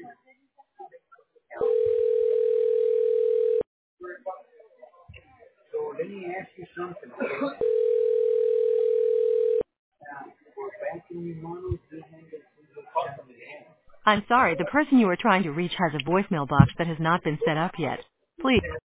I'm sorry, the person you are trying to reach has a voicemail box that has not been set up yet. Please